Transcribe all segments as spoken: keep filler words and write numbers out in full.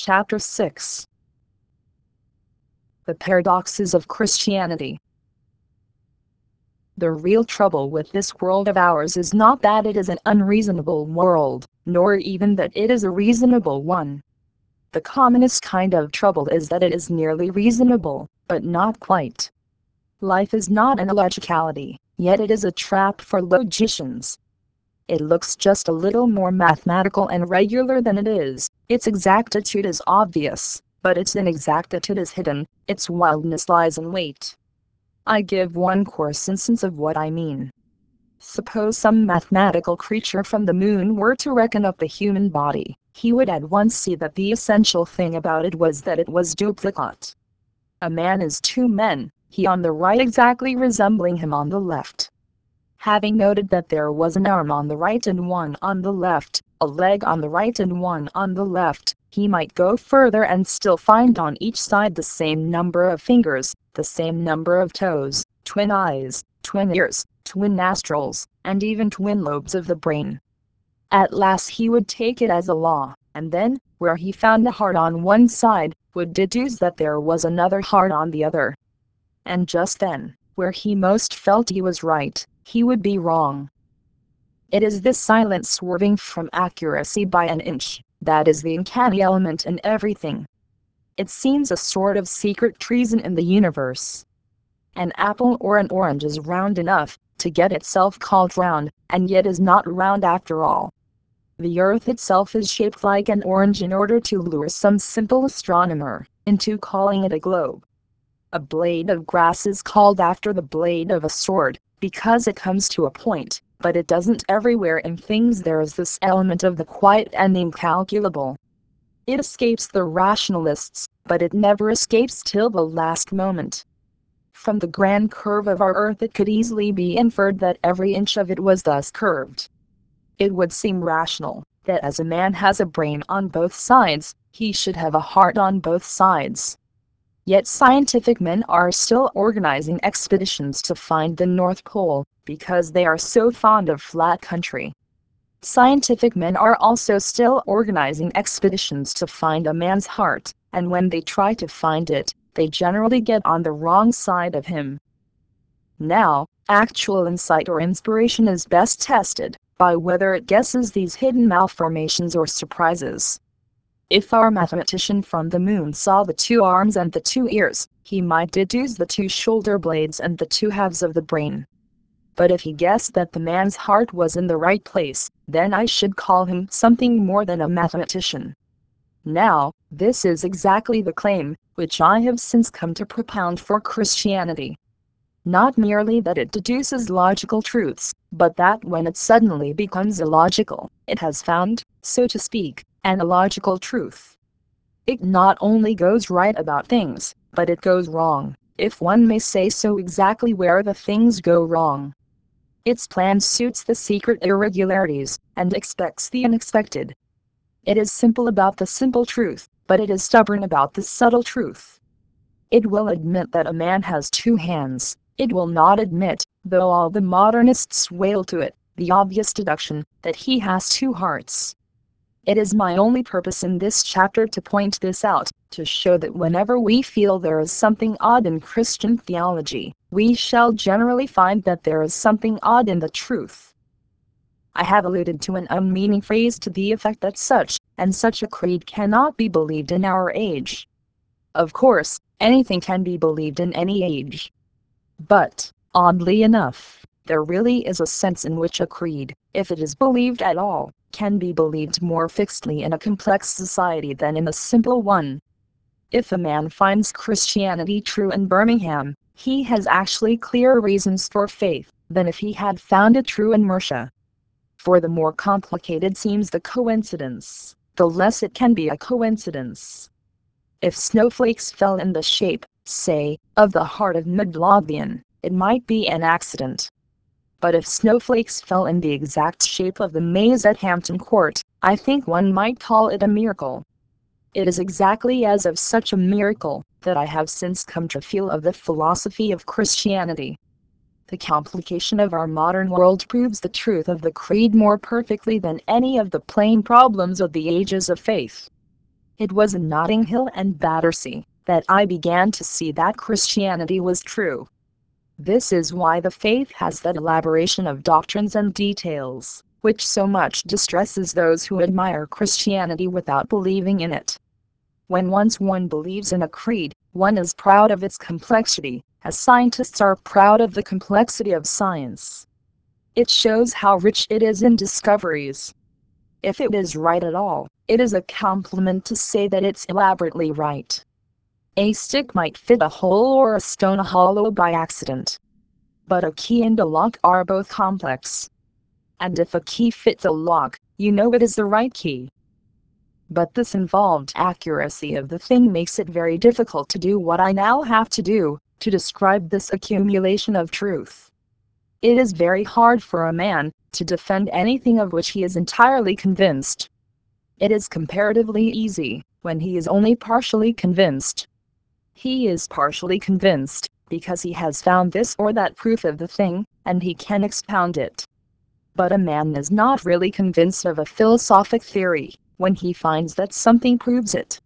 Chapter six. The Paradoxes of Christianity. The real trouble with this world of ours is not that it is an unreasonable world, nor even that it is a reasonable one. The commonest kind of trouble is that it is nearly reasonable, but not quite. Life is not an illogicality, yet it is a trap for logicians. It looks just a little more mathematical and regular than it is. Its exactitude is obvious, but its inexactitude is hidden, its wildness lies in wait. I give one coarse instance of what I mean. Suppose some mathematical creature from the moon were to reckon up the human body, he would at once see that the essential thing about it was that it was duplicate. A man is two men, he on the right exactly resembling him on the left. Having noted that there was an arm on the right and one on the left, a leg on the right and one on the left, he might go further and still find on each side the same number of fingers, the same number of toes, twin eyes, twin ears, twin nostrils, and even twin lobes of the brain. At last he would take it as a law, and then, where he found a heart on one side, would deduce that there was another heart on the other. And just then, where he most felt he was right, he would be wrong. It is this silent swerving from accuracy by an inch, that is the uncanny element in everything. It seems a sort of secret treason in the universe. An apple or an orange is round enough to get itself called round, and yet is not round after all. The earth itself is shaped like an orange in order to lure some simple astronomer into calling it a globe. A blade of grass is called after the blade of a sword, because it comes to a point, but it doesn't. Everywhere in things there is this element of the quiet and incalculable. It escapes the rationalists, but it never escapes till the last moment. From the grand curve of our earth it could easily be inferred that every inch of it was thus curved. It would seem rational, that as a man has a brain on both sides, he should have a heart on both sides. Yet scientific men are still organizing expeditions to find the North Pole, because they are so fond of flat country. Scientific men are also still organizing expeditions to find a man's heart, and when they try to find it, they generally get on the wrong side of him. Now, actual insight or inspiration is best tested by whether it guesses these hidden malformations or surprises. If our mathematician from the moon saw the two arms and the two ears, he might deduce the two shoulder blades and the two halves of the brain. But if he guessed that the man's heart was in the right place, then I should call him something more than a mathematician. Now, this is exactly the claim which I have since come to propound for Christianity. Not merely that it deduces logical truths, but that when it suddenly becomes illogical, it has found, so to speak, an illogical truth. It not only goes right about things, but it goes wrong, if one may say so, exactly where the things go wrong. Its plan suits the secret irregularities, and expects the unexpected. It is simple about the simple truth, but it is stubborn about the subtle truth. It will admit that a man has two hands. It will not admit, though all the modernists wail to it, the obvious deduction that he has two hearts. It is my only purpose in this chapter to point this out, to show that whenever we feel there is something odd in Christian theology, we shall generally find that there is something odd in the truth. I have alluded to an unmeaning phrase to the effect that such and such a creed cannot be believed in our age. Of course, anything can be believed in any age. But, oddly enough, there really is a sense in which a creed, if it is believed at all, can be believed more fixedly in a complex society than in a simple one. If a man finds Christianity true in Birmingham, he has actually clearer reasons for faith than if he had found it true in Mercia. For the more complicated seems the coincidence, the less it can be a coincidence. If snowflakes fell in the shape, say, of the heart of Midlothian, it might be an accident. But if snowflakes fell in the exact shape of the maze at Hampton Court, I think one might call it a miracle. It is exactly as of such a miracle that I have since come to feel of the philosophy of Christianity. The complication of our modern world proves the truth of the creed more perfectly than any of the plain problems of the ages of faith. It was in Notting Hill and Battersea that I began to see that Christianity was true. This is why the faith has that elaboration of doctrines and details, which so much distresses those who admire Christianity without believing in it. When once one believes in a creed, one is proud of its complexity, as scientists are proud of the complexity of science. It shows how rich it is in discoveries. If it is right at all, it is a compliment to say that it's elaborately right. A stick might fit a hole or a stone hollow by accident. But a key and a lock are both complex. And if a key fits a lock, you know it is the right key. But this involved accuracy of the thing makes it very difficult to do what I now have to do, to describe this accumulation of truth. It is very hard for a man to defend anything of which he is entirely convinced. It is comparatively easy when he is only partially convinced. He is partially convinced because he has found this or that proof of the thing, and he can expound it. But a man is not really convinced of a philosophic theory when he finds that something proves it.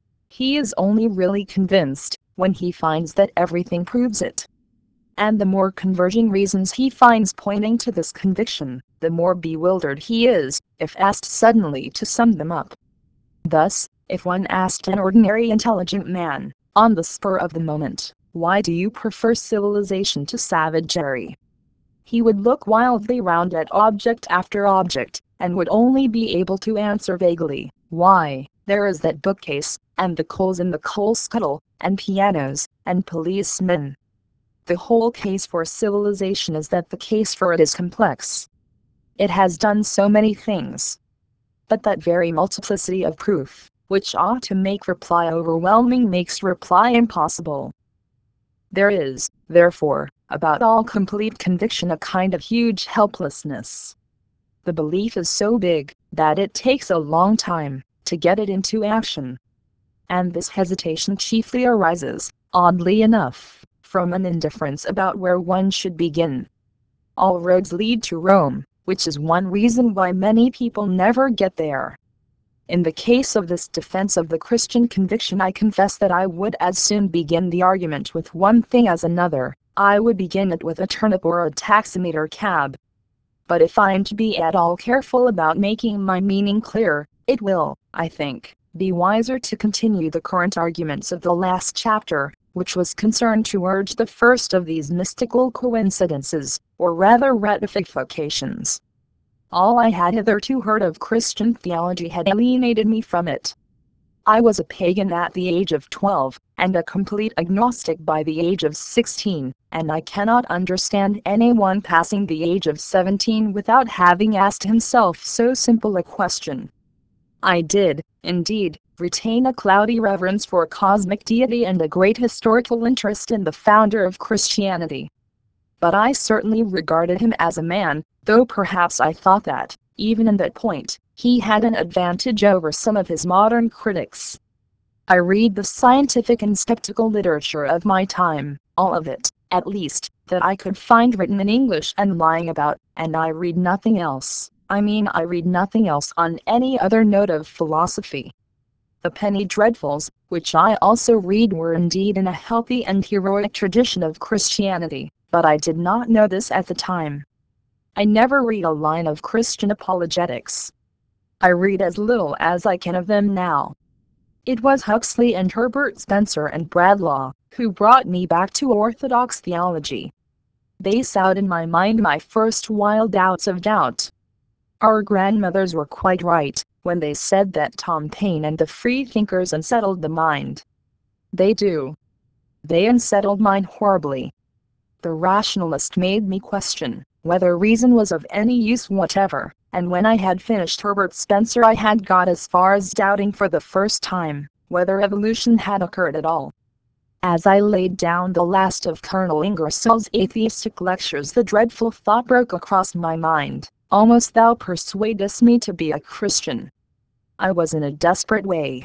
He is only really convinced when he finds that everything proves it. And the more converging reasons he finds pointing to this conviction, the more bewildered he is, if asked suddenly to sum them up. Thus, if one asked an ordinary intelligent man, on the spur of the moment, "Why do you prefer civilization to savagery?" he would look wildly round at object after object, and would only be able to answer vaguely, "Why, there is that bookcase, and the coals in the coal scuttle, and pianos, and policemen." The whole case for civilization is that the case for it is complex. It has done so many things. But that very multiplicity of proof, which ought to make reply overwhelming, makes reply impossible. There is, therefore, about all complete conviction a kind of huge helplessness. The belief is so big that it takes a long time to get it into action. And this hesitation chiefly arises, oddly enough, from an indifference about where one should begin. All roads lead to Rome, which is one reason why many people never get there. In the case of this defense of the Christian conviction, I confess that I would as soon begin the argument with one thing as another. I would begin it with a turnip or a taximeter cab. But if I'm to be at all careful about making my meaning clear, it will, I think, be wiser to continue the current arguments of the last chapter, which was concerned to urge the first of these mystical coincidences, or rather ratifications. All I had hitherto heard of Christian theology had alienated me from it. I was a pagan at the age of twelve, and a complete agnostic by the age of sixteen, and I cannot understand anyone passing the age of seventeen without having asked himself so simple a question. I did, indeed, retain a cloudy reverence for cosmic deity and a great historical interest in the founder of Christianity. But I certainly regarded him as a man, though perhaps I thought that, even in that point, he had an advantage over some of his modern critics. I read the scientific and skeptical literature of my time, all of it, at least, that I could find written in English and lying about, and I read nothing else. I mean, I read nothing else on any other note of philosophy. The penny dreadfuls, which I also read, were indeed in a healthy and heroic tradition of Christianity, but I did not know this at the time. I never read a line of Christian apologetics. I read as little as I can of them now. It was Huxley and Herbert Spencer and Bradlaugh who brought me back to orthodox theology. They sowed in my mind my first wild doubts of doubt. Our grandmothers were quite right when they said that Tom Paine and the freethinkers unsettled the mind. They do. They unsettled mine horribly. The rationalist made me question whether reason was of any use whatever, and when I had finished Herbert Spencer I had got as far as doubting for the first time whether evolution had occurred at all. As I laid down the last of Colonel Ingersoll's atheistic lectures, the dreadful thought broke across my mind, "Almost thou persuadest me to be a Christian." I was in a desperate way.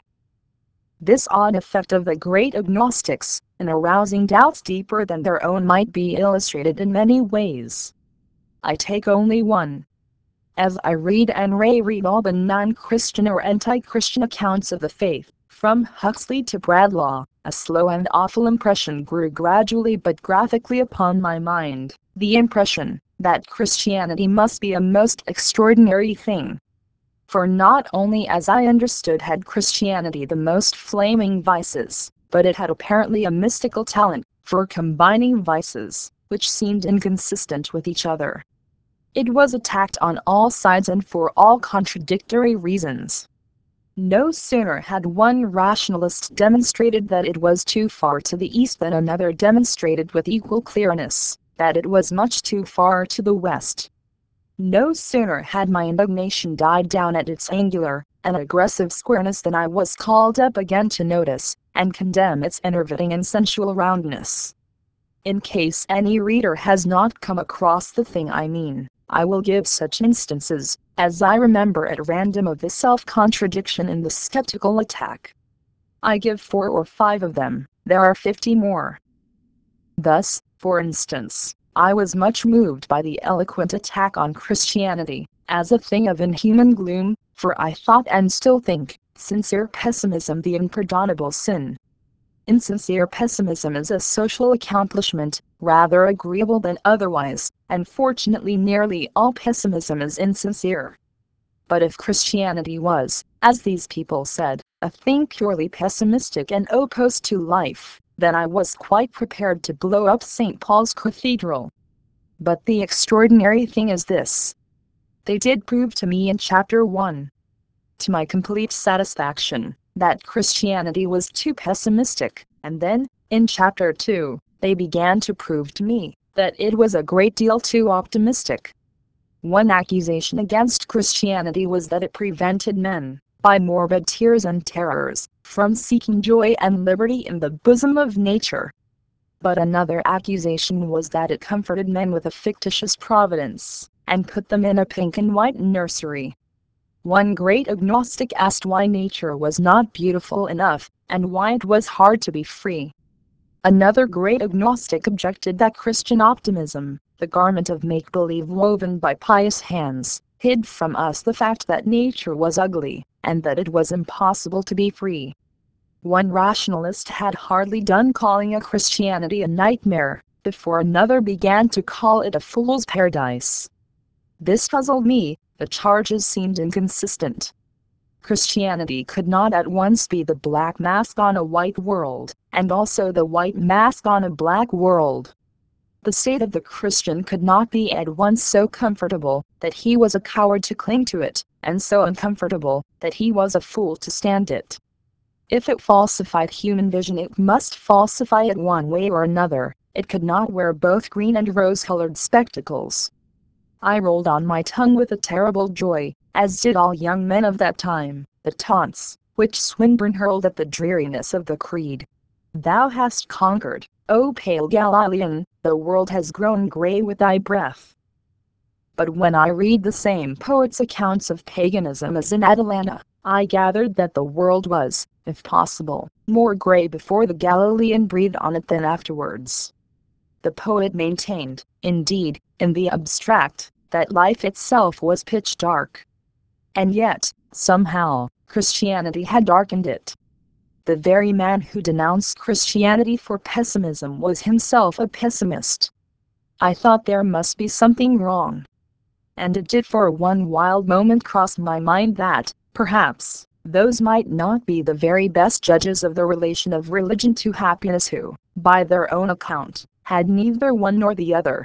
This odd effect of the great agnostics, in arousing doubts deeper than their own, might be illustrated in many ways. I take only one. As I read and re-read all the non-Christian or anti-Christian accounts of the faith, From Huxley to Bradlaugh, a slow and awful impression grew gradually but graphically upon my mind, the impression that Christianity must be a most extraordinary thing. For not only as I understood had Christianity the most flaming vices, but it had apparently a mystical talent for combining vices, which seemed inconsistent with each other. It was attacked on all sides and for all contradictory reasons. No sooner had one rationalist demonstrated that it was too far to the east than another demonstrated with equal clearness that it was much too far to the west. No sooner had my indignation died down at its angular and aggressive squareness than I was called up again to notice and condemn its enervating and sensual roundness. In case any reader has not come across the thing I mean, I will give such instances as I remember at random of this self-contradiction in the skeptical attack. I give four or five of them, there are fifty more. Thus, for instance, I was much moved by the eloquent attack on Christianity as a thing of inhuman gloom, for I thought and still think sincere pessimism the impardonable sin. Insincere pessimism is a social accomplishment, rather agreeable than otherwise, and fortunately nearly all pessimism is insincere. But if Christianity was, as these people said, a thing purely pessimistic and opposed to life, then I was quite prepared to blow up Saint Paul's Cathedral. But the extraordinary thing is this. They did prove to me in chapter one, to my complete satisfaction, that Christianity was too pessimistic, and then, in chapter two, they began to prove to me that it was a great deal too optimistic. One accusation against Christianity was that it prevented men, by morbid tears and terrors, from seeking joy and liberty in the bosom of nature. But another accusation was that it comforted men with a fictitious providence, and put them in a pink and white nursery. One great agnostic asked why nature was not beautiful enough, and why it was hard to be free. Another great agnostic objected that Christian optimism, the garment of make-believe woven by pious hands, hid from us the fact that nature was ugly, and that it was impossible to be free. One rationalist had hardly done calling a Christianity a nightmare, before another began to call it a fool's paradise. This puzzled me. The charges seemed inconsistent. Christianity could not at once be the black mask on a white world, and also the white mask on a black world. The state of the Christian could not be at once so comfortable that he was a coward to cling to it, and so uncomfortable that he was a fool to stand it. If it falsified human vision, it must falsify it one way or another. It could not wear both green and rose-colored spectacles. I rolled on my tongue with a terrible joy, as did all young men of that time, the taunts which Swinburne hurled at the dreariness of the creed. Thou hast conquered, O pale Galilean, the world has grown grey with thy breath. But when I read the same poet's accounts of paganism as in Atalanta, I gathered that the world was, if possible, more grey before the Galilean breathed on it than afterwards. The poet maintained, indeed, in the abstract, that life itself was pitch dark. And yet, somehow, Christianity had darkened it. The very man who denounced Christianity for pessimism was himself a pessimist. I thought there must be something wrong. And it did for one wild moment cross my mind that, perhaps, those might not be the very best judges of the relation of religion to happiness who, by their own account, had neither one nor the other.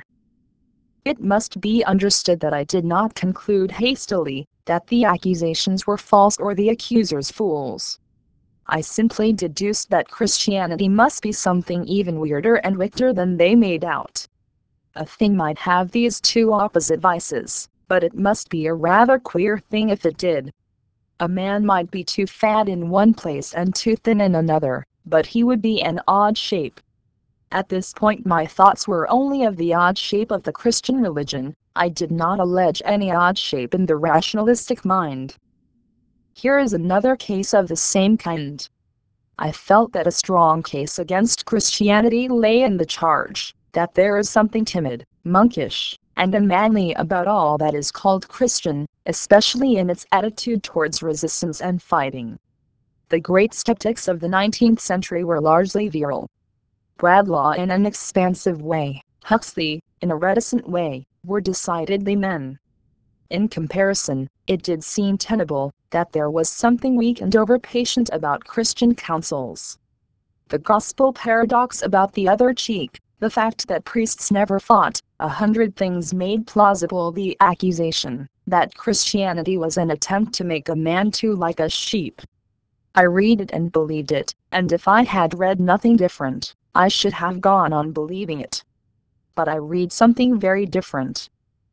It must be understood that I did not conclude hastily that the accusations were false or the accusers fools. I simply deduced that Christianity must be something even weirder and wickeder than they made out. A thing might have these two opposite vices, but it must be a rather queer thing if it did. A man might be too fat in one place and too thin in another, but he would be an odd shape. At this point my thoughts were only of the odd shape of the Christian religion. I did not allege any odd shape in the rationalistic mind. Here is another case of the same kind. I felt that a strong case against Christianity lay in the charge that there is something timid, monkish, and unmanly about all that is called Christian, especially in its attitude towards resistance and fighting. The great skeptics of the nineteenth century were largely virile. Bradlaugh in an expansive way, Huxley, in a reticent way, were decidedly men. In comparison, it did seem tenable that there was something weak and over-patient about Christian councils. The gospel paradox about the other cheek, the fact that priests never fought, a hundred things made plausible the accusation that Christianity was an attempt to make a man too like a sheep. I read it and believed it, and if I had read nothing different, I should have gone on believing it. But I read something very different.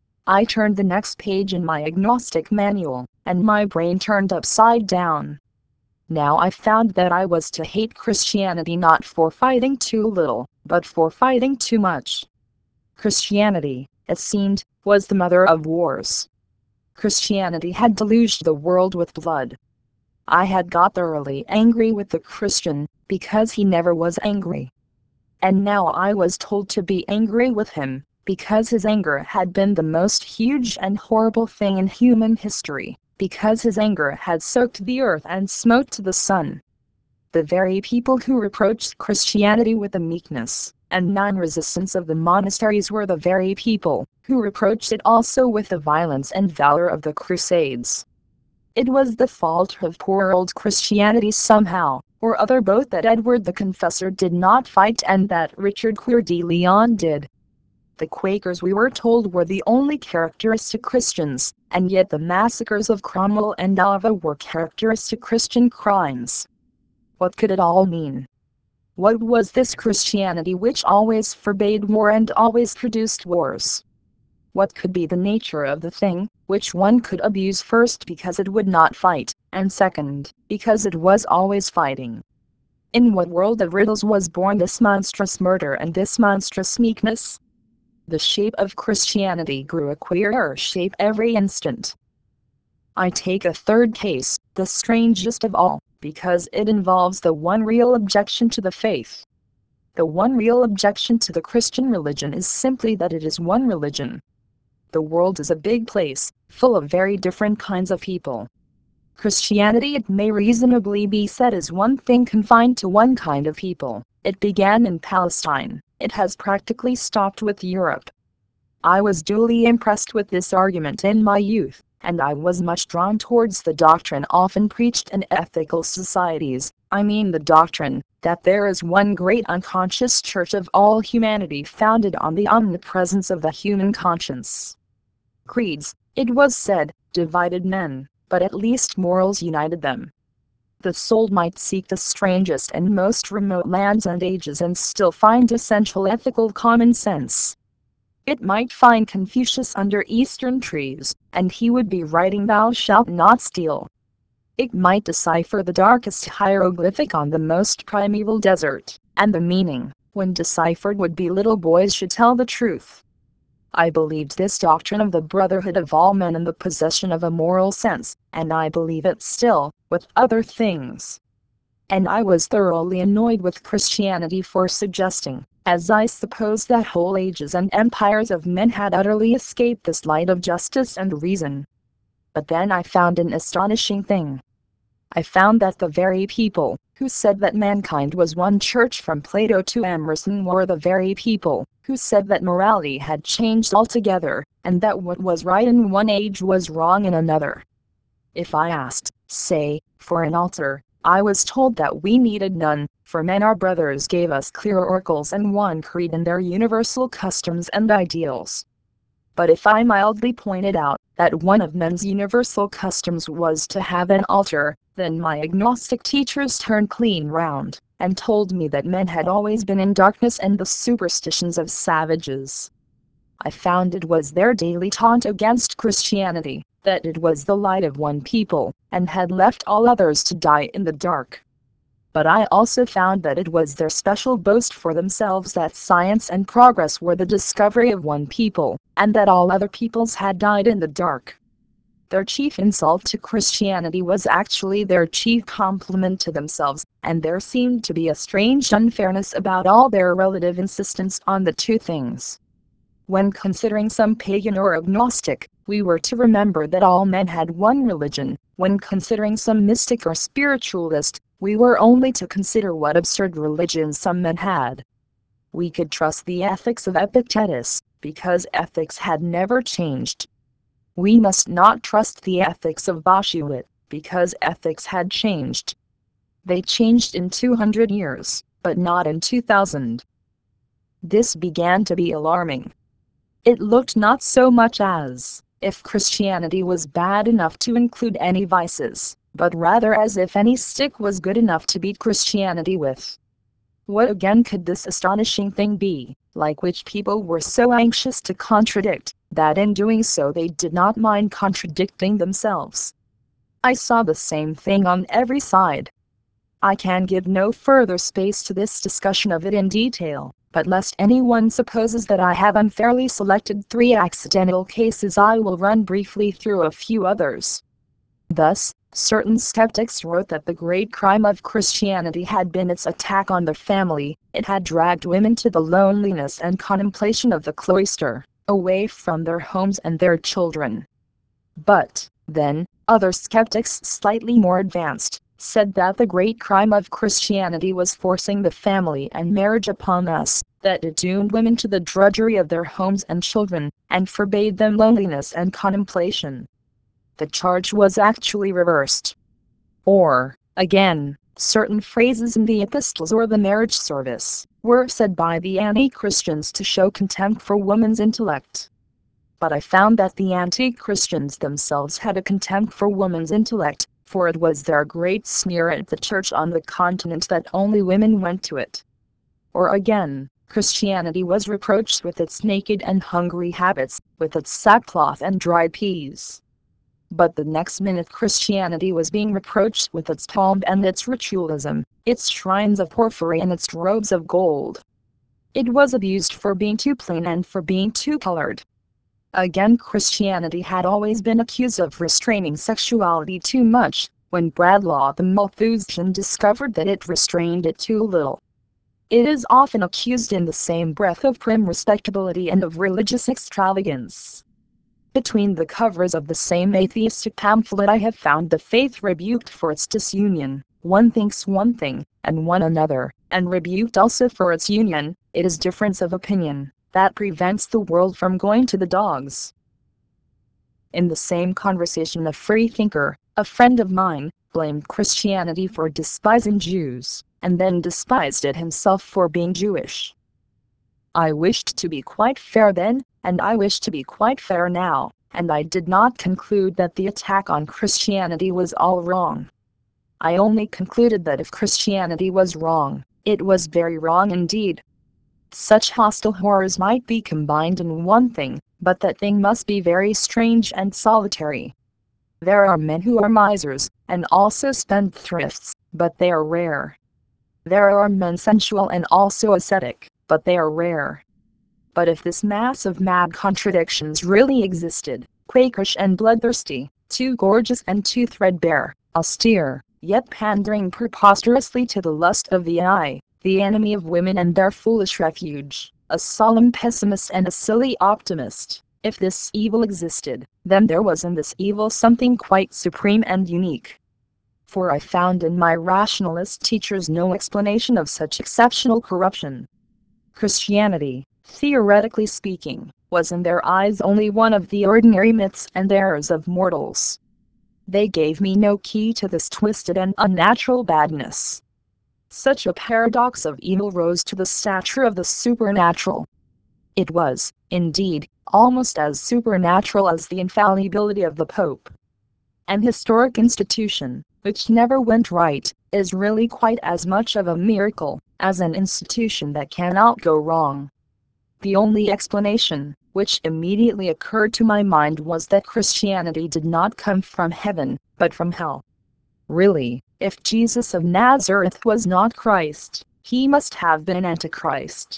I turned the next page in my agnostic manual, and my brain turned upside down. Now I found that I was to hate Christianity not for fighting too little, but for fighting too much. Christianity, it seemed, was the mother of wars. Christianity had deluged the world with blood. I had got thoroughly angry with the Christian, because he never was angry. And now I was told to be angry with him, because his anger had been the most huge and horrible thing in human history, because his anger had soaked the earth and smote the sun. The very people who reproached Christianity with the meekness and non-resistance of the monasteries were the very people who reproached it also with the violence and valor of the Crusades. It was the fault of poor old Christianity somehow, or other both that Edward the Confessor did not fight and that Richard Coeur de Lion did. The Quakers, we were told, were the only characteristic Christians, and yet the massacres of Cromwell and Alva were characteristic Christian crimes. What could it all mean? What was this Christianity which always forbade war and always produced wars? What could be the nature of the thing, which one could abuse first because it would not fight, and second, because it was always fighting? In what world of riddles was born this monstrous murder and this monstrous meekness? The shape of Christianity grew a queerer shape every instant. I take a third case, the strangest of all, because it involves the one real objection to the faith. The one real objection to the Christian religion is simply that it is one religion. The world is a big place, full of very different kinds of people. Christianity, it may reasonably be said, is one thing confined to one kind of people. It began in Palestine. It has practically stopped with Europe. I was duly impressed with this argument in my youth, and I was much drawn towards the doctrine often preached in ethical societies, I mean the doctrine that there is one great unconscious church of all humanity founded on the omnipresence of the human conscience. Creeds, it was said, divided men, but at least morals united them. The soul might seek the strangest and most remote lands and ages and still find essential ethical common sense. It might find Confucius under Eastern trees, and he would be writing "Thou shalt not steal." It might decipher the darkest hieroglyphic on the most primeval desert, and the meaning, when deciphered, would be "Little boys should tell the truth." I believed this doctrine of the brotherhood of all men in the possession of a moral sense, and I believe it still, with other things. And I was thoroughly annoyed with Christianity for suggesting, as I suppose, that whole ages and empires of men had utterly escaped this light of justice and reason. But then I found an astonishing thing. I found that the very people who said that mankind was one church from Plato to Emerson were the very people who said that morality had changed altogether, and that what was right in one age was wrong in another. If I asked, say, for an altar, I was told that we needed none, for men our brothers gave us clear oracles and one creed in their universal customs and ideals. But if I mildly pointed out that one of men's universal customs was to have an altar, then my agnostic teachers turned clean round, and told me that men had always been in darkness and the superstitions of savages. I found it was their daily taunt against Christianity, that it was the light of one people, and had left all others to die in the dark. But I also found that it was their special boast for themselves that science and progress were the discovery of one people, and that all other peoples had died in the dark. Their chief insult to Christianity was actually their chief compliment to themselves, and there seemed to be a strange unfairness about all their relative insistence on the two things. When considering some pagan or agnostic, we were to remember that all men had one religion, When considering some mystic or spiritualist, we were only to consider what absurd religions some men had. We could trust the ethics of Epictetus, because ethics had never changed. We must not trust the ethics of Bossuet, because ethics had changed. They changed in two hundred years, but not in two thousand. This began to be alarming. It looked not so much as if Christianity was bad enough to include any vices, but rather as if any stick was good enough to beat Christianity with. What again could this astonishing thing be, like which people were so anxious to contradict, that in doing so they did not mind contradicting themselves? I saw the same thing on every side. I can give no further space to this discussion of it in detail, but lest anyone supposes that I have unfairly selected three accidental cases, I will run briefly through a few others. Thus, certain skeptics wrote that the great crime of Christianity had been its attack on the family. It had dragged women to the loneliness and contemplation of the cloister, away from their homes and their children. But, then, other skeptics slightly more advanced, said that the great crime of Christianity was forcing the family and marriage upon us, that it doomed women to the drudgery of their homes and children, and forbade them loneliness and contemplation. The charge was actually reversed. Or, again, certain phrases in the epistles or the marriage service were said by the anti-Christians to show contempt for woman's intellect. But I found that the anti-Christians themselves had a contempt for woman's intellect, for it was their great sneer at the church on the continent that only women went to it. Or again, Christianity was reproached with its naked and hungry habits, with its sackcloth and dried peas. But the next minute Christianity was being reproached with its pomp and its ritualism, its shrines of porphyry and its robes of gold. It was abused for being too plain and for being too colored. Again, Christianity had always been accused of restraining sexuality too much, when Bradlaugh the Malthusian discovered that it restrained it too little. It is often accused in the same breath of prim respectability and of religious extravagance. Between the covers of the same atheistic pamphlet I have found the faith rebuked for its disunion. One thinks one thing, and one another, and rebuked also for its union. It is difference of opinion that prevents the world from going to the dogs. In the same conversation, a freethinker, a friend of mine, blamed Christianity for despising Jews, and then despised it himself for being Jewish. I wished to be quite fair then, and I wish to be quite fair now, and I did not conclude that the attack on Christianity was all wrong. I only concluded that if Christianity was wrong, it was very wrong indeed. Such hostile horrors might be combined in one thing, but that thing must be very strange and solitary. There are men who are misers, and also spendthrifts, but they are rare. There are men sensual and also ascetic, but they are rare. But if this mass of mad contradictions really existed, quakish and bloodthirsty, too gorgeous and too threadbare, austere, yet pandering preposterously to the lust of the eye, the enemy of women and their foolish refuge, a solemn pessimist and a silly optimist, if this evil existed, then there was in this evil something quite supreme and unique. For I found in my rationalist teachers no explanation of such exceptional corruption. Christianity, theoretically speaking, was in their eyes only one of the ordinary myths and errors of mortals. They gave me no key to this twisted and unnatural badness. Such a paradox of evil rose to the stature of the supernatural. It was, indeed, almost as supernatural as the infallibility of the Pope. An historic institution, which never went right, is really quite as much of a miracle as an institution that cannot go wrong. The only explanation, which immediately occurred to my mind, was that Christianity did not come from heaven, but from hell. Really, if Jesus of Nazareth was not Christ, he must have been an Antichrist.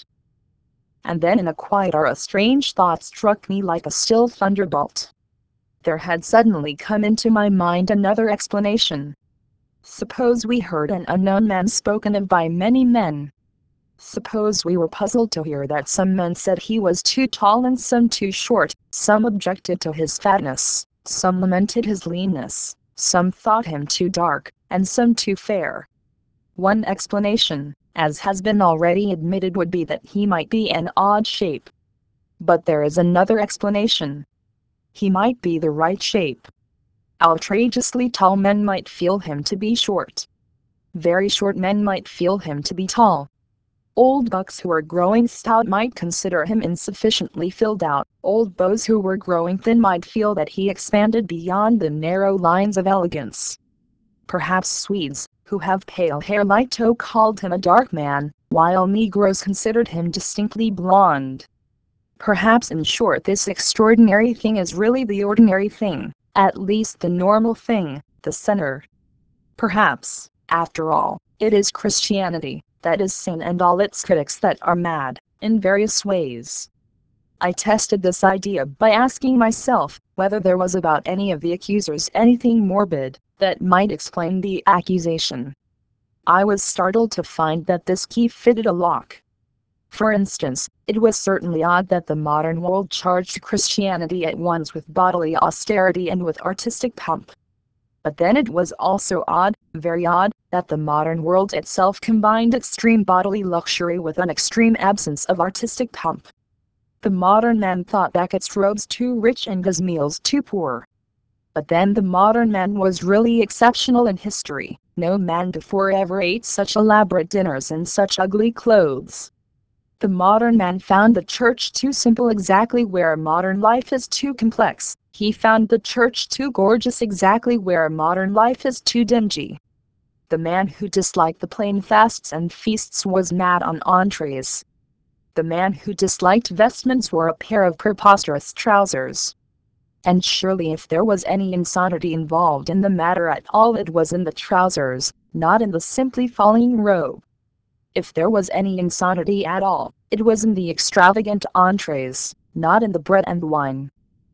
And then in a quiet hour a strange thought struck me like a still thunderbolt. There had suddenly come into my mind another explanation. Suppose we heard an unknown man spoken of by many men. Suppose we were puzzled to hear that some men said he was too tall and some too short, some objected to his fatness, some lamented his leanness, Some thought him too dark, and some too fair. One explanation, as has been already admitted, would be that he might be an odd shape. But there is another explanation. He might be the right shape. Outrageously tall men might feel him to be short. Very short men might feel him to be tall. Old bucks who were growing stout might consider him insufficiently filled out. Old beaus who were growing thin might feel that he expanded beyond the narrow lines of elegance. Perhaps Swedes, who have pale hair like tow, called him a dark man, while Negroes considered him distinctly blonde. Perhaps, in short, this extraordinary thing is really the ordinary thing, at least the normal thing, the center. Perhaps, after all, it is Christianity that is sane and all its critics that are mad, in various ways. I tested this idea by asking myself whether there was about any of the accusers anything morbid that might explain the accusation. I was startled to find that this key fitted a lock. For instance, it was certainly odd that the modern world charged Christianity at once with bodily austerity and with artistic pomp. But then it was also odd, very odd, that the modern world itself combined extreme bodily luxury with an extreme absence of artistic pomp. The modern man thought Beckett's robes too rich and his meals too poor. But then the modern man was really exceptional in history. No man before ever ate such elaborate dinners in such ugly clothes. The modern man found the church too simple exactly where modern life is too complex. He found the church too gorgeous exactly where modern life is too dingy. The man who disliked the plain fasts and feasts was mad on entrees. The man who disliked vestments wore a pair of preposterous trousers. And surely if there was any insanity involved in the matter at all, it was in the trousers, not in the simply falling robe. If there was any insanity at all, it was in the extravagant entrees, not in the bread and wine.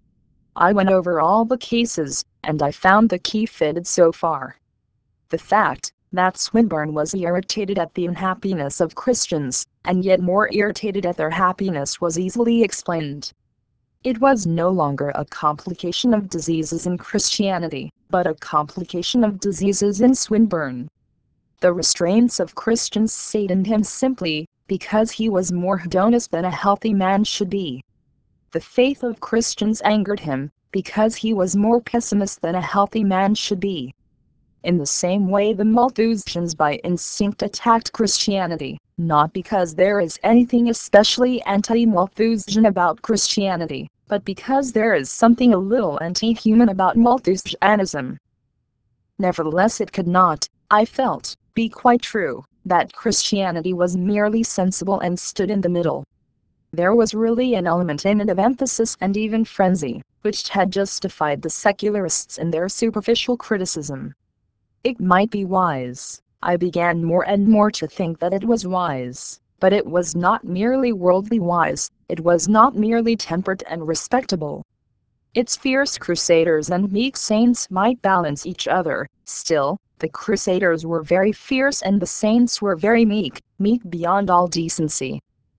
I went over all the cases, and I found the key fitted so far. The fact that Swinburne was irritated at the unhappiness of Christians, and yet more irritated at their happiness, was easily explained. It was no longer a complication of diseases in Christianity, but a complication of diseases in Swinburne. The restraints of Christians saddened him simply because he was more hedonist than a healthy man should be. The faith of Christians angered him because he was more pessimist than a healthy man should be. In the same way, the Malthusians by instinct attacked Christianity, not because there is anything especially anti-Malthusian about Christianity, but because there is something a little anti-human about Malthusianism. Nevertheless, it could not, I felt, be quite true that Christianity was merely sensible and stood in the middle. There was really an element in it of emphasis and even frenzy, which had justified the secularists in their superficial criticism. It might be wise. I began more and more to think that it was wise, but it was not merely worldly wise, it was not merely temperate and respectable. Its fierce crusaders and meek saints might balance each other. Still, the crusaders were very fierce and the saints were very meek, meek beyond all decency.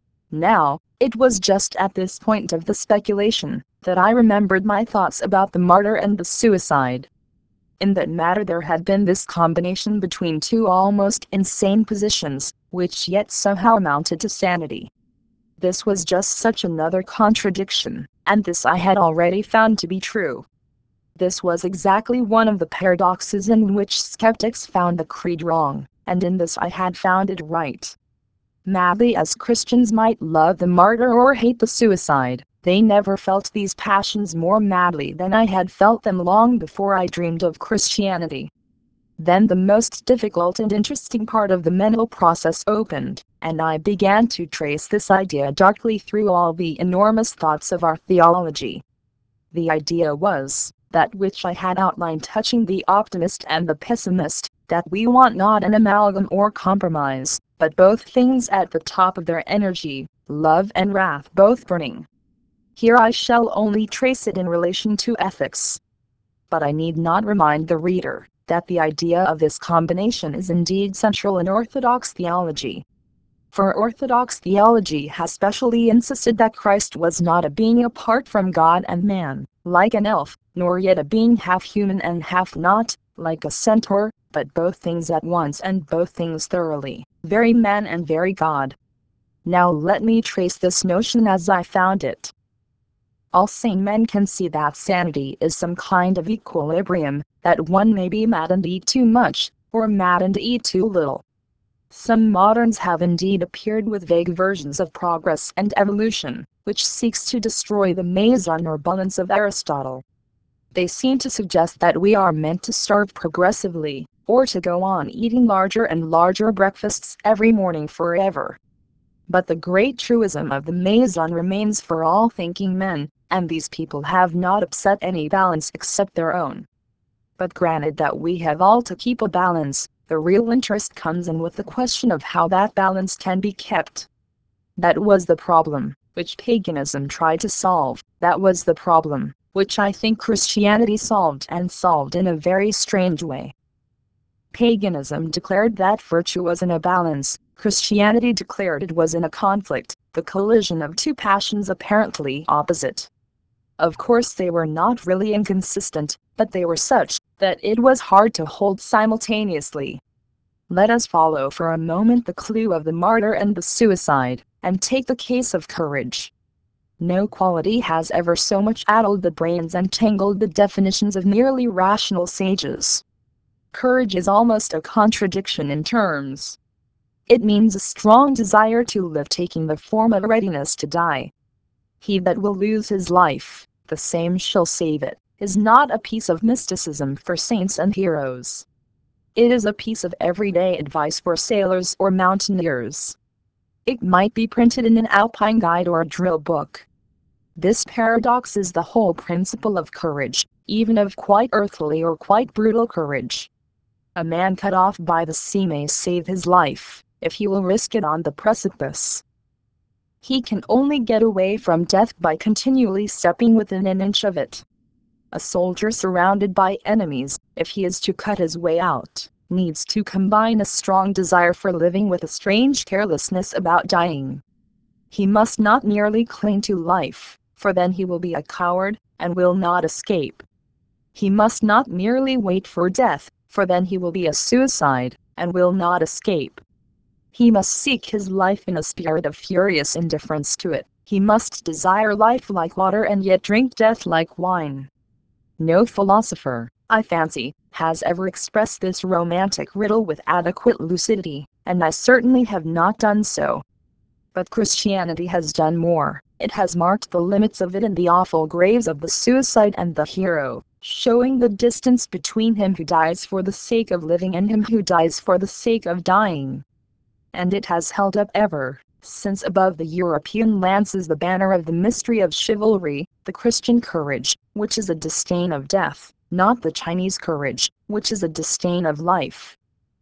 Now, it was just at this point of the speculation that I remembered my thoughts about the martyr and the suicide. In that matter there had been this combination between two almost insane positions, which yet somehow amounted to sanity. This was just such another contradiction, and this I had already found to be true. This was exactly one of the paradoxes in which skeptics found the creed wrong, and in this I had found it right. Madly as Christians might love the martyr or hate the suicide, they never felt these passions more madly than I had felt them long before I dreamed of Christianity. Then the most difficult and interesting part of the mental process opened, and I began to trace this idea darkly through all the enormous thoughts of our theology. The idea was that which I had outlined touching the optimist and the pessimist, that we want not an amalgam or compromise, but both things at the top of their energy, love and wrath both burning. Here I shall only trace it in relation to ethics. But I need not remind the reader that the idea of this combination is indeed central in Orthodox theology. For Orthodox theology has specially insisted that Christ was not a being apart from God and man, like an elf, nor yet a being half human and half not, like a centaur, but both things at once and both things thoroughly, very man and very God. Now let me trace this notion as I found it. All sane men can see that sanity is some kind of equilibrium, that one may be mad and eat too much, or mad and eat too little. Some moderns have indeed appeared with vague versions of progress and evolution, which seeks to destroy the meson or balance of Aristotle. They seem to suggest that we are meant to starve progressively, or to go on eating larger and larger breakfasts every morning forever. But the great truism of the meson remains for all thinking men, and these people have not upset any balance except their own. But granted that we have all to keep a balance, the real interest comes in with the question of how that balance can be kept. That was the problem which paganism tried to solve. That was the problem which I think Christianity solved, and solved in a very strange way. Paganism declared that virtue was in a balance, Christianity declared it was in a conflict, the collision of two passions apparently opposite. Of course they were not really inconsistent, but they were such that it was hard to hold simultaneously. Let us follow for a moment the clue of the martyr and the suicide, and take the case of courage. No quality has ever so much addled the brains and tangled the definitions of merely rational sages. Courage is almost a contradiction in terms. It means a strong desire to live, taking the form of a readiness to die. He that will lose his life, the same shall save it, is not a piece of mysticism for saints and heroes. It is a piece of everyday advice for sailors or mountaineers. It might be printed in an alpine guide or a drill book. This paradox is the whole principle of courage, even of quite earthly or quite brutal courage. A man cut off by the sea may save his life, if he will risk it on the precipice. He can only get away from death by continually stepping within an inch of it. A soldier surrounded by enemies, if he is to cut his way out, needs to combine a strong desire for living with a strange carelessness about dying. He must not merely cling to life, for then he will be a coward, and will not escape. He must not merely wait for death, for then he will be a suicide, and will not escape. He must seek his life in a spirit of furious indifference to it. He must desire life like water and yet drink death like wine. No philosopher, I fancy, has ever expressed this romantic riddle with adequate lucidity, and I certainly have not done so. But Christianity has done more. It has marked the limits of it in the awful graves of the suicide and the hero, showing the distance between him who dies for the sake of living and him who dies for the sake of dying. And it has held up ever since above the European lances the banner of the mystery of chivalry, the Christian courage, which is a disdain of death, not the Chinese courage, which is a disdain of life.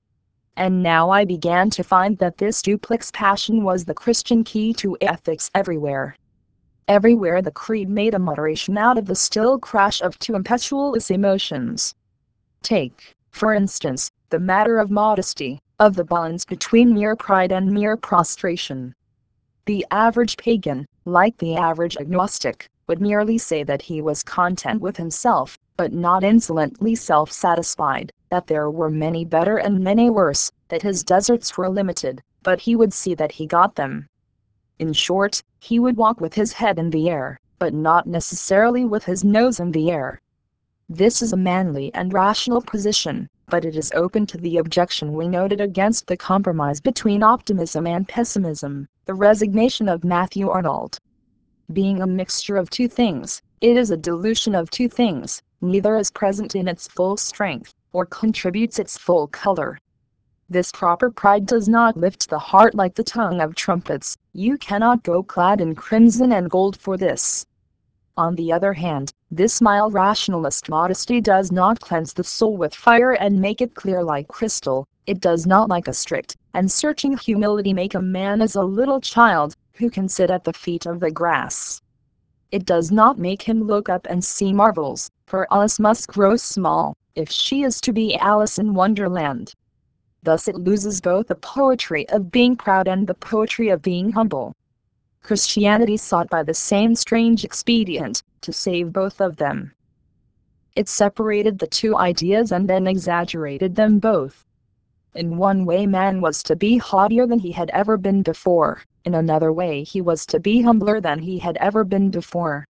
And now I began to find that this duplex passion was the Christian key to ethics everywhere. Everywhere the creed made a moderation out of the still crash of two impetuous emotions. Take, for instance, the matter of modesty, of the balance between mere pride and mere prostration. The average pagan, like the average agnostic, would merely say that he was content with himself, but not insolently self-satisfied, that there were many better and many worse, that his deserts were limited, but he would see that he got them. In short, he would walk with his head in the air, but not necessarily with his nose in the air. This is a manly and rational position, but it is open to the objection we noted against the compromise between optimism and pessimism, the resignation of Matthew Arnold. Being a mixture of two things, it is a dilution of two things, neither is present in its full strength, or contributes its full color. This proper pride does not lift the heart like the tongue of trumpets. You cannot go clad in crimson and gold for this. On the other hand, this mild rationalist modesty does not cleanse the soul with fire and make it clear like crystal. It does not, like a strict and searching humility, make a man as a little child who can sit at the feet of the grass. It does not make him look up and see marvels, for Alice must grow small if she is to be Alice in Wonderland. Thus it loses both the poetry of being proud and the poetry of being humble. Christianity sought by the same strange expedient to save both of them. It separated the two ideas and then exaggerated them both. In one way man was to be haughtier than he had ever been before, in another way he was to be humbler than he had ever been before.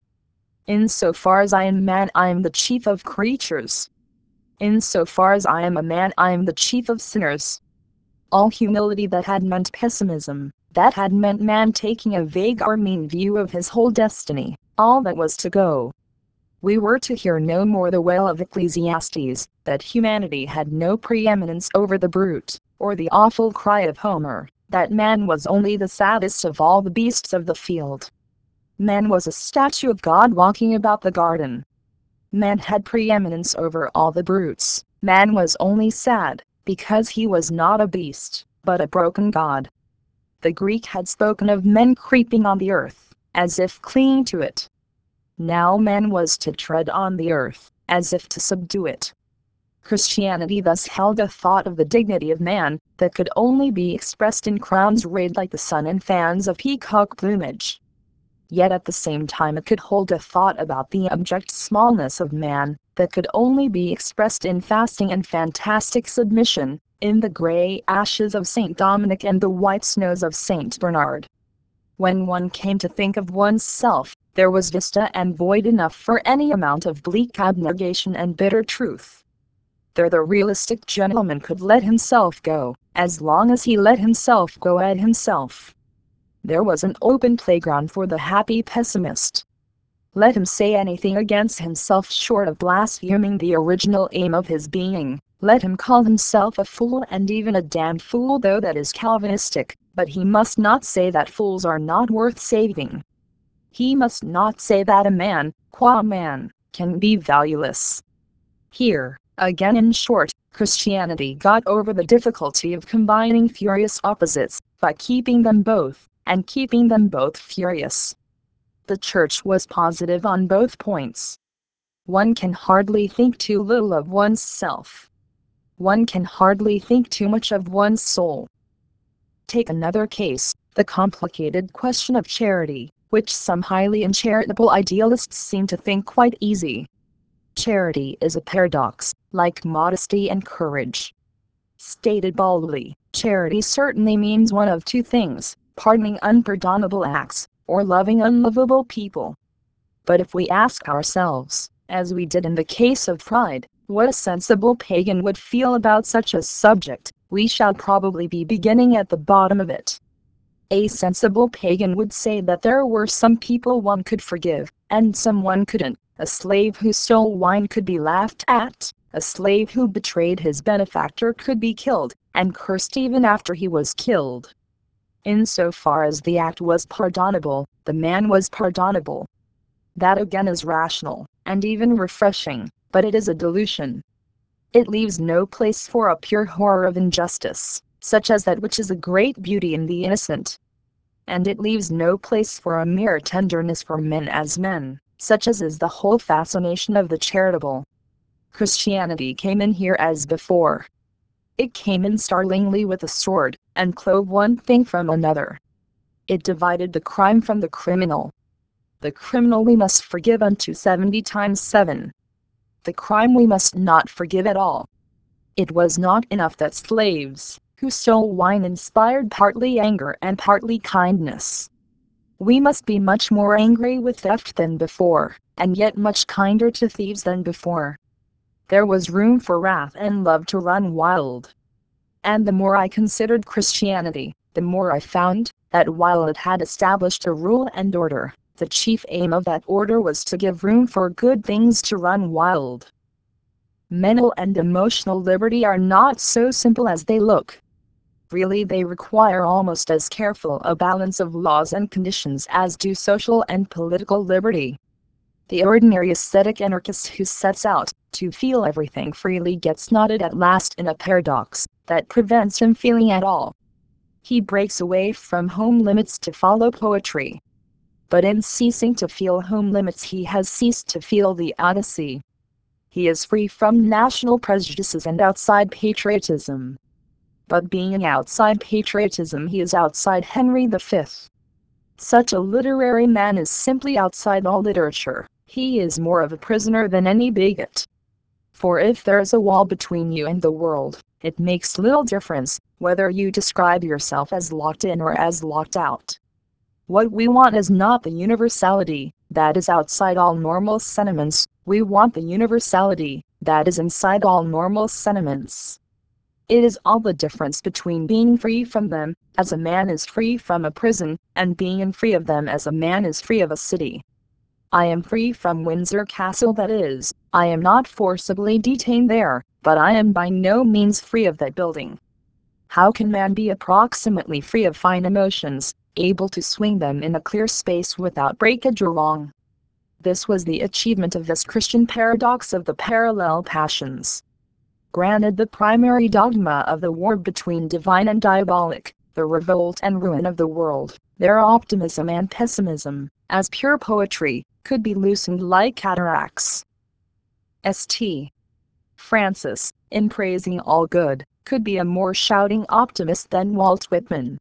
Insofar as I am man, I am the chief of creatures. Insofar as I am a man, I am the chief of sinners. All humility that had meant pessimism, that had meant man taking a vague or mean view of his whole destiny, all that was to go. We were to hear no more the wail of Ecclesiastes, that humanity had no preeminence over the brute, or the awful cry of Homer, that man was only the saddest of all the beasts of the field. Man was a statue of God walking about the garden. Man had preeminence over all the brutes. Man was only sad, because he was not a beast, but a broken god. The Greek had spoken of men creeping on the earth, as if clinging to it. Now man was to tread on the earth, as if to subdue it. Christianity thus held a thought of the dignity of man, that could only be expressed in crowns rayed like the sun and fans of peacock plumage. Yet at the same time it could hold a thought about the abject smallness of man, that could only be expressed in fasting and fantastic submission, in the gray ashes of Saint Dominic and the white snows of Saint Bernard. When one came to think of one's self, there was vista and void enough for any amount of bleak abnegation and bitter truth. There the realistic gentleman could let himself go, as long as he let himself go at himself. There was an open playground for the happy pessimist. Let him say anything against himself short of blaspheming the original aim of his being. Let him call himself a fool and even a damned fool, though that is Calvinistic, but he must not say that fools are not worth saving. He must not say that a man, qua man, can be valueless. Here, again in short, Christianity got over the difficulty of combining furious opposites, by keeping them both, and keeping them both furious. The Church was positive on both points. One can hardly think too little of one's self. One can hardly think too much of one's soul. Take another case, the complicated question of charity, which some highly uncharitable idealists seem to think quite easy. Charity is a paradox, like modesty and courage. Stated baldly, charity certainly means one of two things: pardoning unpardonable acts, or loving unlovable people. But if we ask ourselves, as we did in the case of pride, what a sensible pagan would feel about such a subject, we shall probably be beginning at the bottom of it. A sensible pagan would say that there were some people one could forgive, and some one couldn't. A slave who stole wine could be laughed at, a slave who betrayed his benefactor could be killed, and cursed even after he was killed. Insofar as the act was pardonable, the man was pardonable. That again is rational, and even refreshing, but it is a delusion. It leaves no place for a pure horror of injustice, such as that which is a great beauty in the innocent. And it leaves no place for a mere tenderness for men as men, such as is the whole fascination of the charitable. Christianity came in here as before. It came in startlingly with a sword, and clove one thing from another. It divided the crime from the criminal. The criminal we must forgive unto seventy times seven. The crime we must not forgive at all. It was not enough that slaves who stole wine inspired partly anger and partly kindness. We must be much more angry with theft than before, and yet much kinder to thieves than before. There was room for wrath and love to run wild. And the more I considered Christianity, the more I found that while it had established a rule and order, the chief aim of that order was to give room for good things to run wild. Mental and emotional liberty are not so simple as they look. Really, they require almost as careful a balance of laws and conditions as do social and political liberty. The ordinary ascetic anarchist who sets out to feel everything freely gets knotted at last in a paradox that prevents him feeling at all. He breaks away from home limits to follow poetry. But in ceasing to feel home limits, he has ceased to feel the Odyssey. He is free from national prejudices and outside patriotism. But being outside patriotism, he is outside Henry the Fifth. Such a literary man is simply outside all literature. He is more of a prisoner than any bigot. For if there is a wall between you and the world, it makes little difference whether you describe yourself as locked in or as locked out. What we want is not the universality that is outside all normal sentiments, we want the universality that is inside all normal sentiments. It is all the difference between being free from them, as a man is free from a prison, and being free of them as a man is free of a city. I am free from Windsor Castle, that is, I am not forcibly detained there, but I am by no means free of that building. How can man be approximately free of fine emotions, able to swing them in a clear space without breakage or wrong? This was the achievement of this Christian paradox of the parallel passions. Granted the primary dogma of the war between divine and diabolic, the revolt and ruin of the world, their optimism and pessimism, as pure poetry, could be loosened like cataracts. Saint Francis, in praising all good, could be a more shouting optimist than Walt Whitman.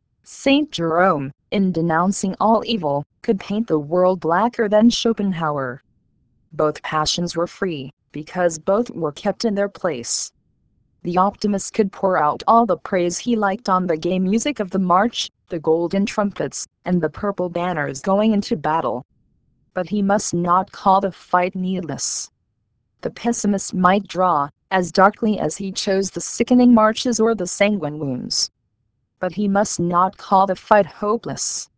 Saint Jerome, in denouncing all evil, could paint the world blacker than Schopenhauer. Both passions were free, because both were kept in their place. The optimist could pour out all the praise he liked on the gay music of the march, the golden trumpets, and the purple banners going into battle. But he must not call the fight needless. The pessimist might draw, as darkly as he chose, the sickening marches or the sanguine wounds. But he must not call the fight hopeless.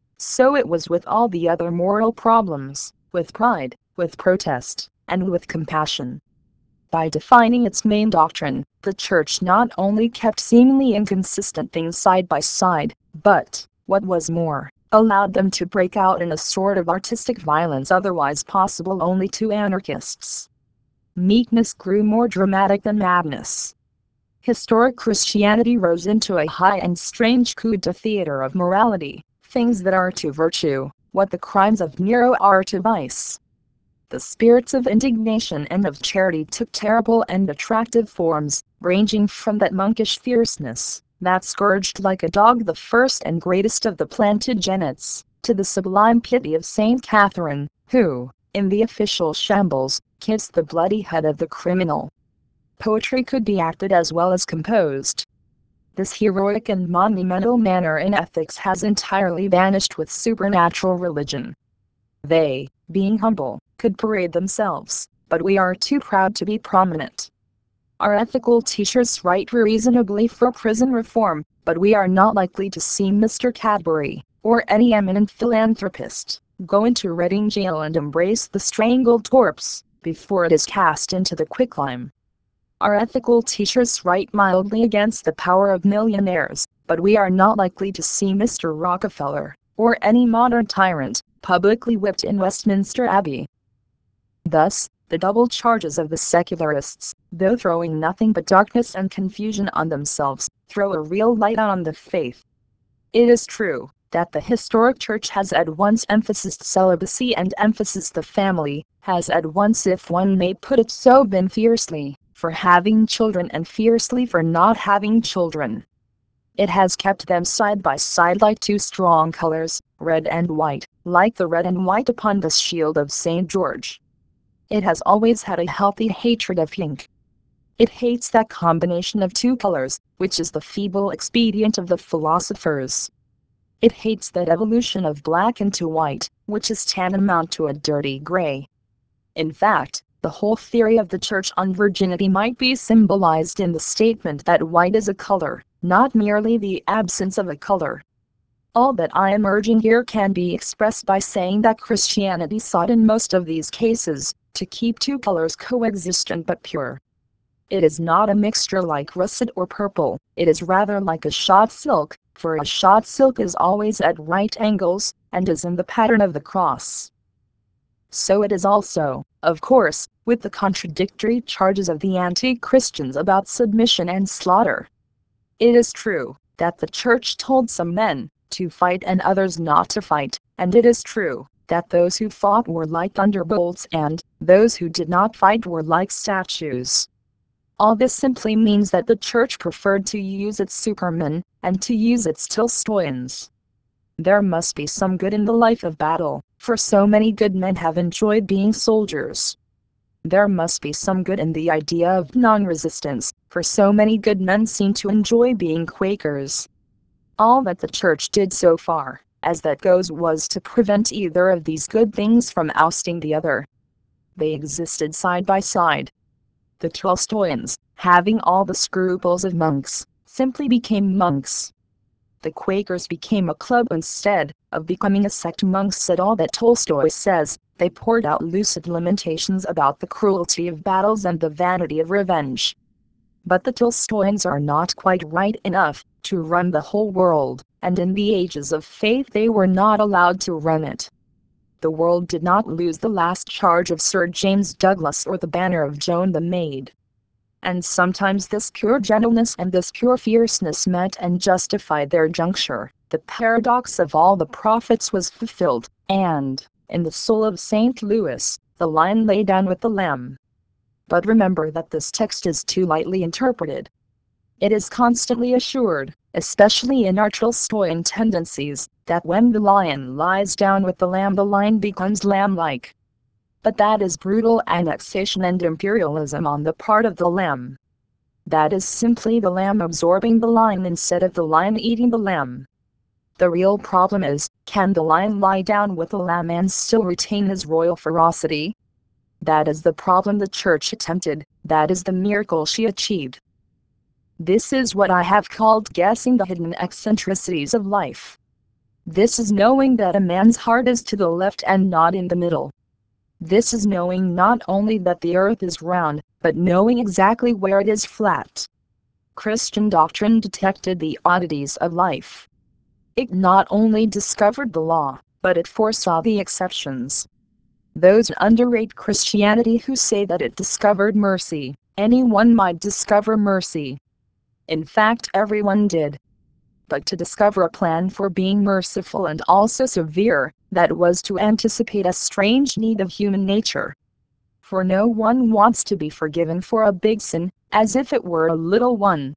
So it was with all the other moral problems, with pride, with protest, and with compassion. By defining its main doctrine, the Church not only kept seemingly inconsistent things side by side, but, what was more, allowed them to break out in a sort of artistic violence otherwise possible only to anarchists. Meekness grew more dramatic than madness. Historic Christianity rose into a high and strange coup de theater of morality, things that are to virtue, what the crimes of Nero are to vice. The spirits of indignation and of charity took terrible and attractive forms, ranging from that monkish fierceness, that scourged like a dog the first and greatest of the Plantagenets, to the sublime pity of Saint Catherine, who, in the official shambles, kissed the bloody head of the criminal. Poetry could be acted as well as composed. This heroic and monumental manner in ethics has entirely vanished with supernatural religion. They, being humble, could parade themselves, but we are too proud to be prominent. Our ethical teachers write reasonably for prison reform, but we are not likely to see Mister Cadbury, or any eminent philanthropist, go into Reading jail and embrace the strangled corpse, before it is cast into the quicklime. Our ethical teachers write mildly against the power of millionaires, but we are not likely to see Mister Rockefeller, or any modern tyrant, publicly whipped in Westminster Abbey. Thus, the double charges of the secularists, though throwing nothing but darkness and confusion on themselves, throw a real light on the faith. It is true that the historic church has at once emphasized celibacy and emphasized the family, has at once, if one may put it so, been fiercely for having children and fiercely for not having children. It has kept them side by side like two strong colors, red and white, like the red and white upon the shield of Saint George. It has always had a healthy hatred of ink. It hates that combination of two colors, which is the feeble expedient of the philosophers. It hates that evolution of black into white, which is tantamount to a dirty gray. In fact, the whole theory of the Church on virginity might be symbolized in the statement that white is a color, not merely the absence of a color. All that I am urging here can be expressed by saying that Christianity sought in most of these cases to keep two colors coexistent but pure. It is not a mixture like russet or purple, it is rather like a shot silk, for a shot silk is always at right angles, and is in the pattern of the cross. So it is also, of course, with the contradictory charges of the anti-Christians about submission and slaughter. It is true that the Church told some men to fight and others not to fight, and it is true that those who fought were like thunderbolts and those who did not fight were like statues. All this simply means that the Church preferred to use its supermen and to use its Tolstoyans. There must be some good in the life of battle, for so many good men have enjoyed being soldiers. There must be some good in the idea of non-resistance, for so many good men seem to enjoy being Quakers. All that the church did so far, as that goes, was to prevent either of these good things from ousting the other. They existed side by side. The Tolstoyans, having all the scruples of monks, simply became monks. The Quakers became a club instead of becoming a sect. Monks said all that Tolstoy says. They poured out lucid lamentations about the cruelty of battles and the vanity of revenge. But the Tolstoyans are not quite right enough to run the whole world, and in the ages of faith they were not allowed to run it. The world did not lose the last charge of Sir James Douglas or the banner of Joan the Maid. And sometimes this pure gentleness and this pure fierceness met and justified their juncture. The paradox of all the prophets was fulfilled, and, in the soul of Saint Louis, the lion lay down with the lamb. But remember that this text is too lightly interpreted. It is constantly assured, especially in our Tolstoyan tendencies, that when the lion lies down with the lamb, the lion becomes lamb-like. But that is brutal annexation and imperialism on the part of the lamb. That is simply the lamb absorbing the lion instead of the lion eating the lamb. The real problem is, can the lion lie down with the lamb and still retain his royal ferocity? That is the problem the church attempted, that is the miracle she achieved. This is what I have called guessing the hidden eccentricities of life. This is knowing that a man's heart is to the left and not in the middle. This is knowing not only that the earth is round, but knowing exactly where it is flat. Christian doctrine detected the oddities of life. It not only discovered the law, but it foresaw the exceptions. Those underrate Christianity who say that it discovered mercy. Anyone might discover mercy. In fact, everyone did. But to discover a plan for being merciful and also severe, that was to anticipate a strange need of human nature. For no one wants to be forgiven for a big sin, as if it were a little one.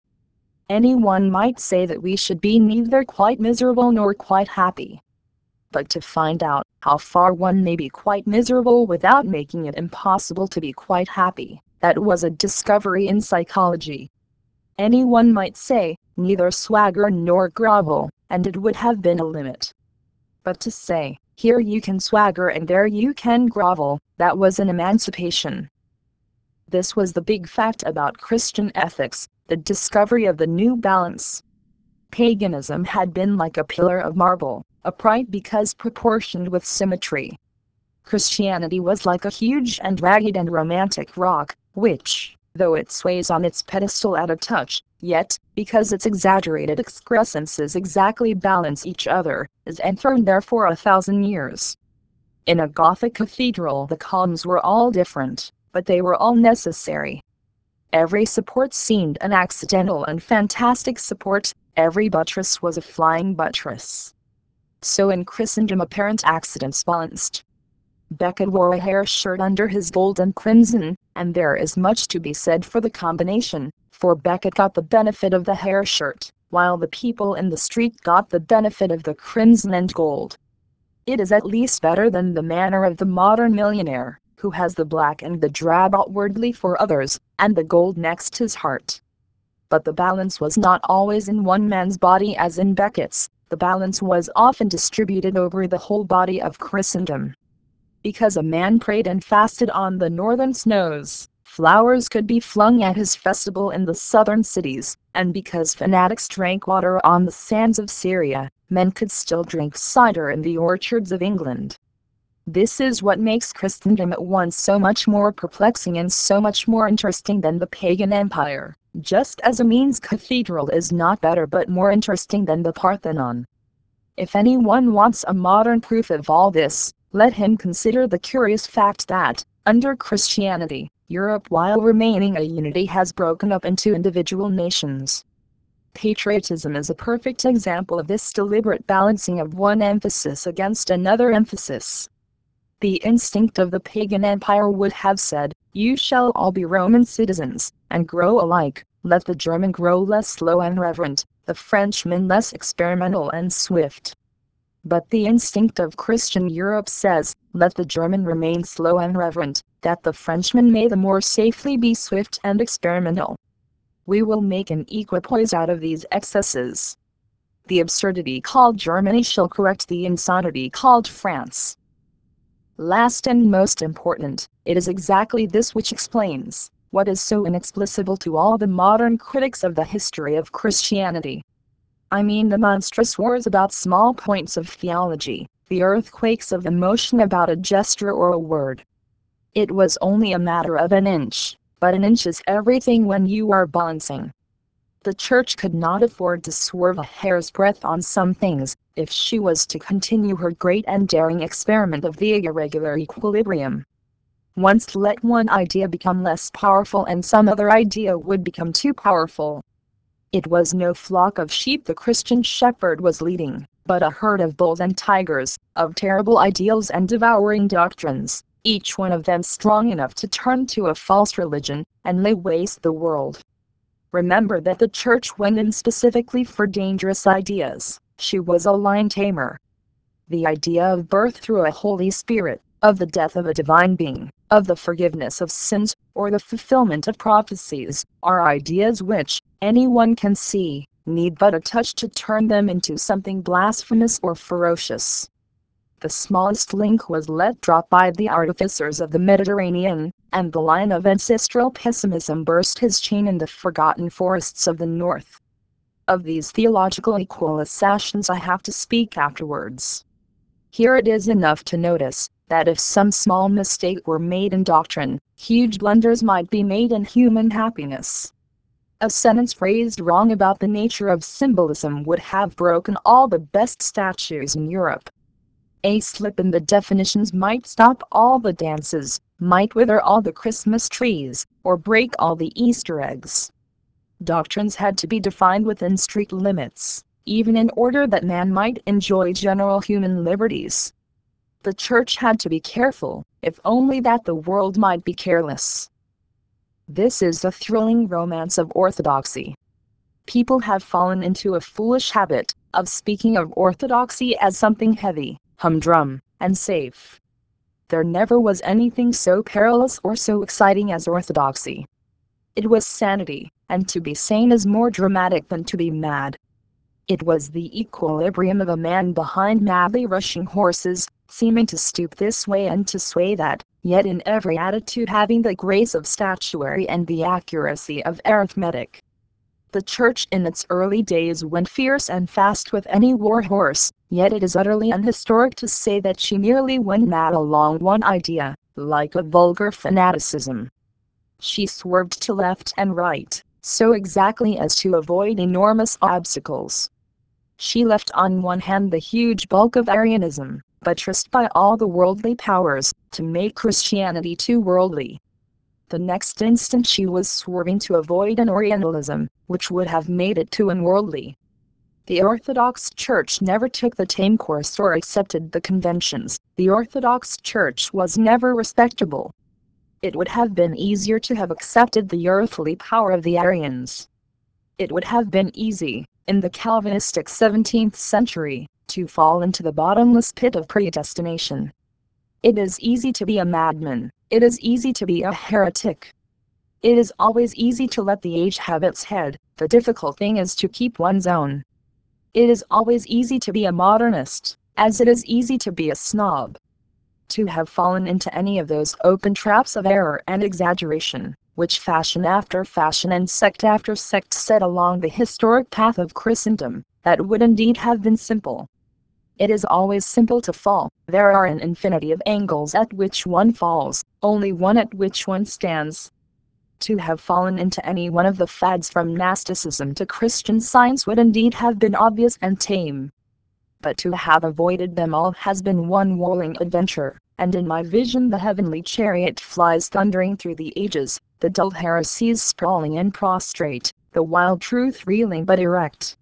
Anyone might say that we should be neither quite miserable nor quite happy. But to find out how far one may be quite miserable without making it impossible to be quite happy, that was a discovery in psychology. Anyone might say, neither swagger nor grovel, and it would have been a limit. But to say, here you can swagger and there you can grovel, that was an emancipation. This was the big fact about Christian ethics, the discovery of the new balance. Paganism had been like a pillar of marble, upright because proportioned with symmetry. Christianity was like a huge and ragged and romantic rock, which, though it sways on its pedestal at a touch, yet, because its exaggerated excrescences exactly balance each other, is enthroned there for a thousand years. In a Gothic cathedral the columns were all different, but they were all necessary. Every support seemed an accidental and fantastic support, every buttress was a flying buttress. So in Christendom apparent accidents balanced. Becket wore a hair shirt under his gold and crimson, and there is much to be said for the combination, for Becket got the benefit of the hair shirt, while the people in the street got the benefit of the crimson and gold. It is at least better than the manner of the modern millionaire, who has the black and the drab outwardly for others, and the gold next his heart. But the balance was not always in one man's body as in Becket's, the balance was often distributed over the whole body of Christendom. Because a man prayed and fasted on the northern snows, flowers could be flung at his festival in the southern cities, and because fanatics drank water on the sands of Syria, men could still drink cider in the orchards of England. This is what makes Christendom at once so much more perplexing and so much more interesting than the pagan empire, just as Amiens Cathedral is not better but more interesting than the Parthenon. If anyone wants a modern proof of all this, let him consider the curious fact that, under Christianity, Europe while remaining a unity has broken up into individual nations. Patriotism is a perfect example of this deliberate balancing of one emphasis against another emphasis. The instinct of the pagan empire would have said, you shall all be Roman citizens, and grow alike, let the German grow less slow and reverent, the Frenchman less experimental and swift. But the instinct of Christian Europe says, let the German remain slow and reverent, that the Frenchman may the more safely be swift and experimental. We will make an equipoise out of these excesses. The absurdity called Germany shall correct the insanity called France. Last and most important, it is exactly this which explains what is so inexplicable to all the modern critics of the history of Christianity. I mean the monstrous wars about small points of theology, the earthquakes of emotion about a gesture or a word. It was only a matter of an inch, but an inch is everything when you are balancing. The Church could not afford to swerve a hair's breadth on some things, if she was to continue her great and daring experiment of the irregular equilibrium. Once let one idea become less powerful and some other idea would become too powerful. It was no flock of sheep the Christian shepherd was leading, but a herd of bulls and tigers, of terrible ideals and devouring doctrines, each one of them strong enough to turn to a false religion, and lay waste the world. Remember that the Church went in specifically for dangerous ideas. She was a lion tamer. The idea of birth through a Holy Spirit, of the death of a divine being, of the forgiveness of sins, or the fulfillment of prophecies, are ideas which, anyone can see, need but a touch to turn them into something blasphemous or ferocious. The smallest link was let drop by the artificers of the Mediterranean, and the lion of ancestral pessimism burst his chain in the forgotten forests of the north. Of these theological equalizations I have to speak afterwards. Here it is enough to notice that if some small mistake were made in doctrine, huge blunders might be made in human happiness. A sentence phrased wrong about the nature of symbolism would have broken all the best statues in Europe. A slip in the definitions might stop all the dances, might wither all the Christmas trees, or break all the Easter eggs. Doctrines had to be defined within strict limits, even in order that man might enjoy general human liberties. The Church had to be careful, if only that the world might be careless. This is the thrilling romance of orthodoxy. People have fallen into a foolish habit of speaking of orthodoxy as something heavy, humdrum, and safe. There never was anything so perilous or so exciting as orthodoxy. It was sanity, and to be sane is more dramatic than to be mad. It was the equilibrium of a man behind madly rushing horses, seeming to stoop this way and to sway that, yet in every attitude having the grace of statuary and the accuracy of arithmetic. The Church in its early days went fierce and fast with any war horse, yet it is utterly unhistoric to say that she merely went mad along one idea, like a vulgar fanaticism. She swerved to left and right, so exactly as to avoid enormous obstacles. She left on one hand the huge bulk of Arianism, buttressed by all the worldly powers, to make Christianity too worldly. The next instant she was swerving to avoid an Orientalism, which would have made it too unworldly. The Orthodox Church never took the tame course or accepted the conventions. The Orthodox Church was never respectable. It would have been easier to have accepted the earthly power of the Arians. It would have been easy, in the Calvinistic seventeenth century, to fall into the bottomless pit of predestination. It is easy to be a madman. It is easy to be a heretic. It is always easy to let the age have its head. The difficult thing is to keep one's own. It is always easy to be a modernist, as it is easy to be a snob. To have fallen into any of those open traps of error and exaggeration, which fashion after fashion and sect after sect set along the historic path of Christendom, that would indeed have been simple. It is always simple to fall. There are an infinity of angles at which one falls, only one at which one stands. To have fallen into any one of the fads from Gnosticism to Christian Science would indeed have been obvious and tame. But to have avoided them all has been one whirling adventure, and in my vision the heavenly chariot flies thundering through the ages, the dull heresies sprawling and prostrate, the wild truth reeling but erect.